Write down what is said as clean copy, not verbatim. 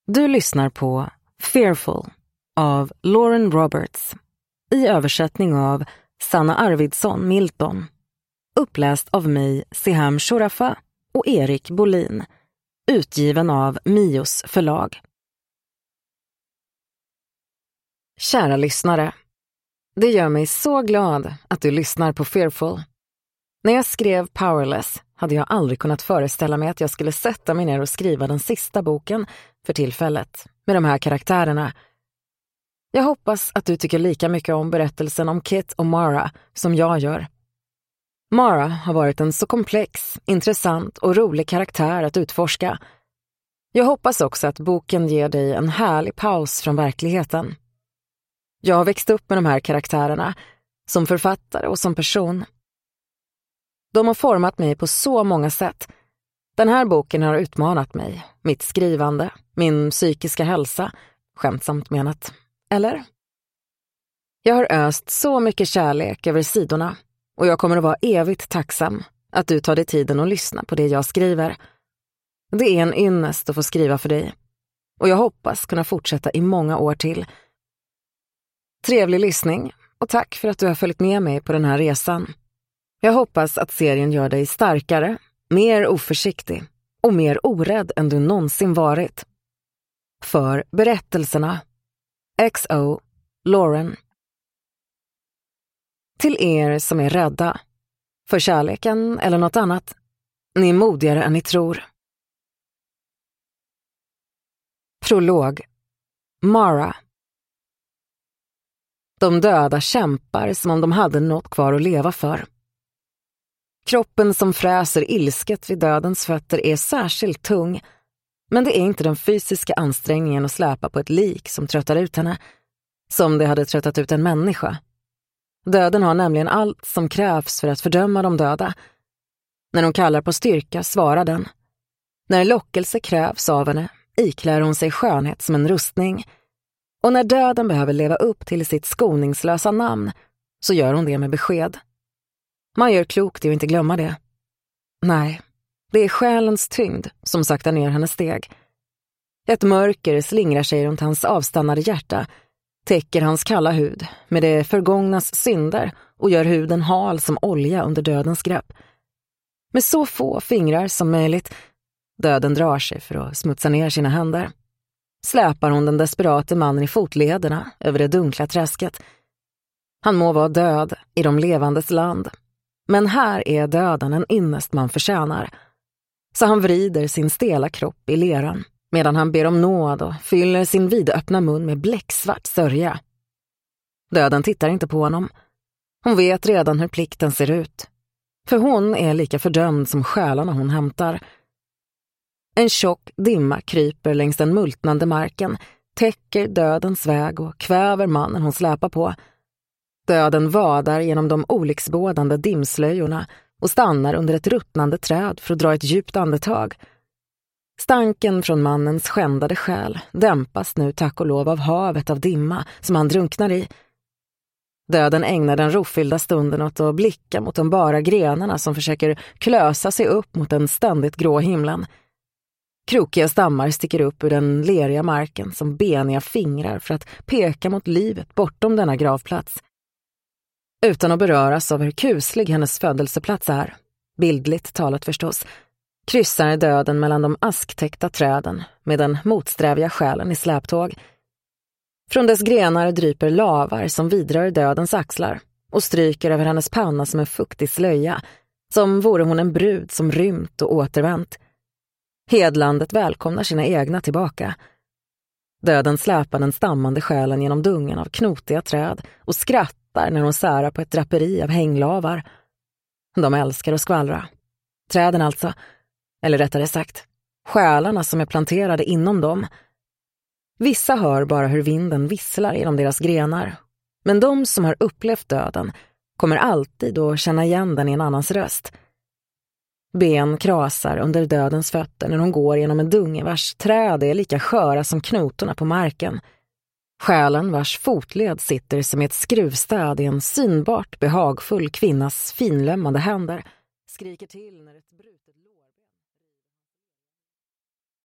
Du lyssnar på Fearful av Lauren Roberts i översättning av Sanna Arvidsson Milton. Uppläst av mig, Siham Shorafa och Erik Bolin. Utgiven av Mios förlag. Kära lyssnare, det gör mig så glad att du lyssnar på Fearful. När jag skrev Powerless hade jag aldrig kunnat föreställa mig att jag skulle sätta mig ner och skriva den sista boken för tillfället med de här karaktärerna. Jag hoppas att du tycker lika mycket om berättelsen om Kit och Mara som jag gör. Mara har varit en så komplex, intressant och rolig karaktär att utforska. Jag hoppas också att boken ger dig en härlig paus från verkligheten. Jag har växt upp med de här karaktärerna, som författare och som person. De har format mig på så många sätt. Den här boken har utmanat mig, mitt skrivande, min psykiska hälsa, skämtsamt menat. Eller? Jag har öst så mycket kärlek över sidorna och jag kommer att vara evigt tacksam att du tar dig tiden att lyssna på det jag skriver. Det är en ynnest att få skriva för dig och jag hoppas kunna fortsätta i många år till. Trevlig lyssning och tack för att du har följt med mig på den här resan. Jag hoppas att serien gör dig starkare, mer oförsiktig och mer orädd än du någonsin varit. För berättelserna. XO Lauren. Till er som är rädda, för kärleken eller något annat, ni är modigare än ni tror. Prolog. Mara. De döda kämpar som om de hade något kvar att leva för. Kroppen som fräser ilsket vid dödens fötter är särskilt tung, men det är inte den fysiska ansträngningen att släpa på ett lik som tröttar ut henne, som det hade tröttat ut en människa. Döden har nämligen allt som krävs för att fördöma de döda. När hon kallar på styrka svarar den. När lockelse krävs av henne iklär hon sig skönhet som en rustning. Och när döden behöver leva upp till sitt skoningslösa namn så gör hon det med besked. Man gör klokt i att inte glömma det. Nej, det är själens tyngd som saktar ner hennes steg. Ett mörker slingrar sig runt hans avstannade hjärta, täcker hans kalla hud med det förgångnas synder och gör huden hal som olja under dödens grepp. Med så få fingrar som möjligt, döden drar sig för att smutsa ner sina händer. Släpar hon den desperate mannen i fotlederna över det dunkla träsket. Han må vara död i de levandes land, men här är döden en ynnest man förtjänar. Så han vrider sin stela kropp i leran medan han ber om nåd och fyller sin vidöppna mun med bläcksvart sörja. Döden tittar inte på honom. Hon vet redan hur plikten ser ut. För hon är lika fördömd som själarna hon hämtar. En tjock dimma kryper längs den multnande marken, täcker dödens väg och kväver mannen hon släpar på. Döden vadar genom de olycksbådande dimslöjorna och stannar under ett ruttnande träd för att dra ett djupt andetag. Stanken från mannens skändade själ dämpas nu tack och lov av havet av dimma som han drunknar i. Döden ägnar den rofyllda stunden åt att blicka mot de bara grenarna som försöker klösa sig upp mot den ständigt grå himlen. Krokiga stammar sticker upp ur den leriga marken som beniga fingrar för att peka mot livet bortom denna gravplats. Utan att beröras av hur kuslig hennes födelseplats är, bildligt talat förstås, kryssar döden mellan de asktäckta träden med den motsträviga själen i släptåg. Från dess grenar dryper lavar som vidrör dödens axlar och stryker över hennes panna som en fuktig slöja, som vore hon en brud som rymt och återvänt. Hedlandet välkomnar sina egna tillbaka. Döden släpar den stammande själen genom dungen av knotiga träd och skrattar när hon särar på ett draperi av hänglavar. De älskar att skvallra. Träden alltså, eller rättare sagt, själarna som är planterade inom dem. Vissa hör bara hur vinden visslar genom deras grenar, men de som har upplevt döden kommer alltid att känna igen den i en annans röst. Ben krasar under dödens fötter när hon går genom en dunge vars träd är lika sköra som knotorna på marken. Själen vars fotled sitter som ett skruvstäd i en synbart behagfull kvinnas finlömmande händer skriker till när ett brutet lår...